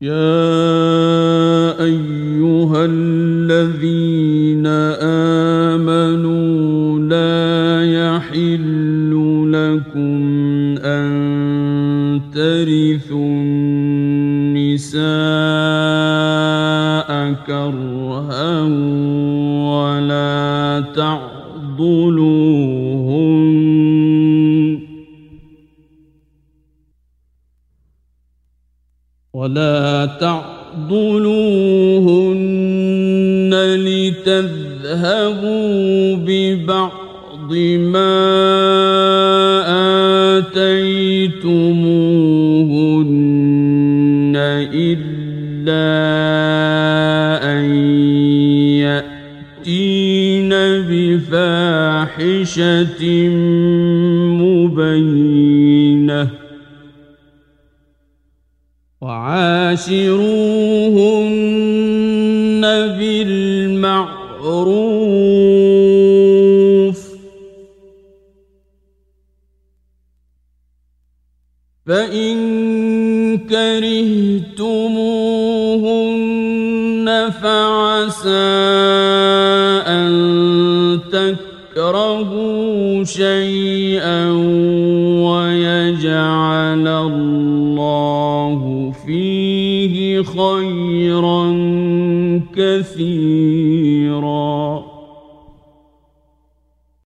يا أيها الذين آمنوا لا يحل لكم أن ترثوا النساء كرها ولا تعضلوهن لتذهبوا ببعض ما آتيتموهن إلا أن يأتين بفاحشة مبينة وعاشروهن بالمعروف فإن كرهتموهن فعسى أن تكرهوا شيئا ويجعل الله فيه خيرا كثيرا